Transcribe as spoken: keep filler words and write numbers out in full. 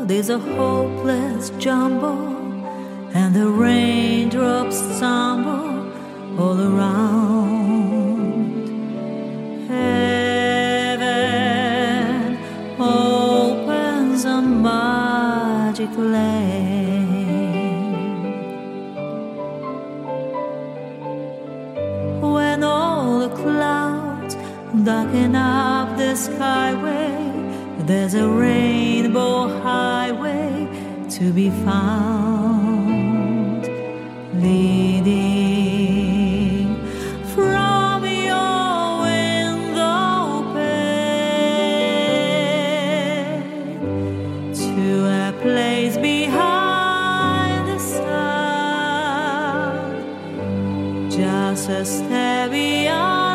is a hopeless jumble, and the raindrops tumble all around. Heaven opens a magic lane. When all the clouds darken up the skyway, there's a rainbow highway to be found, leading from your window pane to a place behind the sun, just a step beyond.